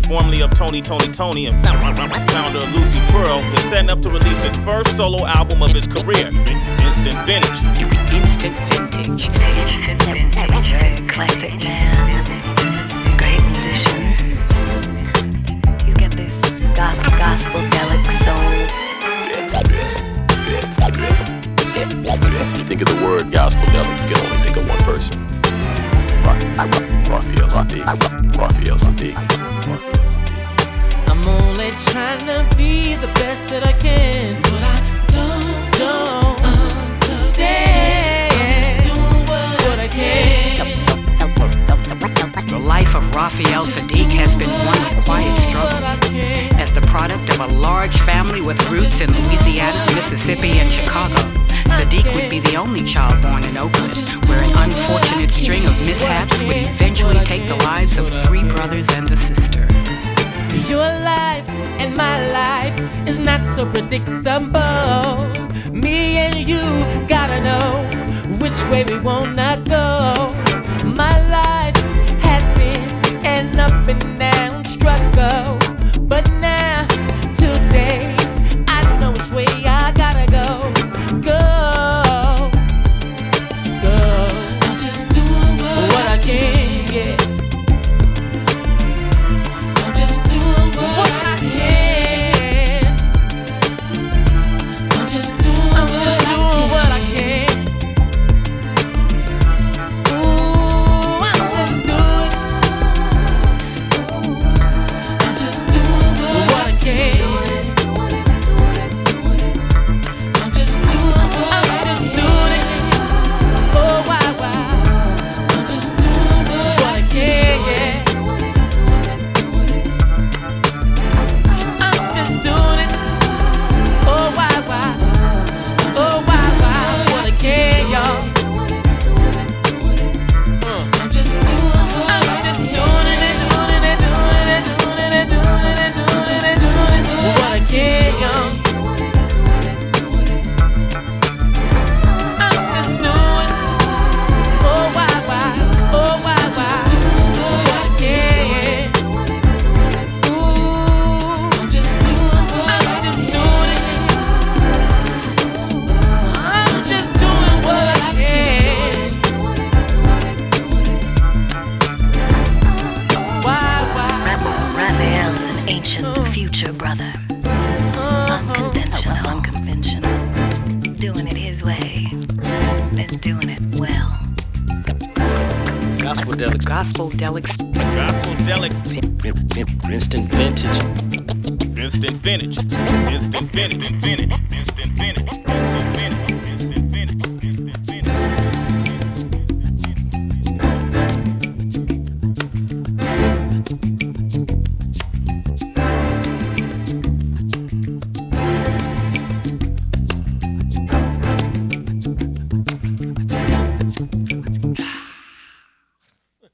formerly of Tony and founder of Lucy Pearl, is setting up to release his first solo album of his career, Instant Vintage. Instant Vintage. Very eclectic man, great musician. He's got this gospel-delic soul. You think of the word gospel-delic, you can only think of one person. Raphael Sadiq. I'm only trying to be the best that I can, but I don't understand. I'm just doing what I can. The life of Raphael Sadiq has been one of quiet struggle. As the product of a large family with roots in Louisiana, Mississippi, and Chicago, Sadiq would be the only child born in Oakland, where an unfortunate string of mishaps would eventually take the lives of 3 brothers and a sister. Your life and my life is not so predictable. Me and you gotta know which way we wanna go. My life has been an up and down struggle, but now, today, I know which way I gotta go. I'm just doing what I can, yeah. I'm just doing what I can. I'm just doing what I can. Ooh, I'm just doing what I can. I'm just doing it. Oh, wow. I'm just doing what I can, yeah. I'm just doing it. Oh, wow. Oh, wow. What I can, y'all. I'm just doing what I can, y'all. I'm just doing, oh, wow. What I can, yeah. Ooh, I'm just doing it. I'm just doing what I can. Wow. Raphael's an ancient future brother. Unconventional. Doing it his way. Then doing it well. Gospel-delic. Instant Vintage. Instant Vintage.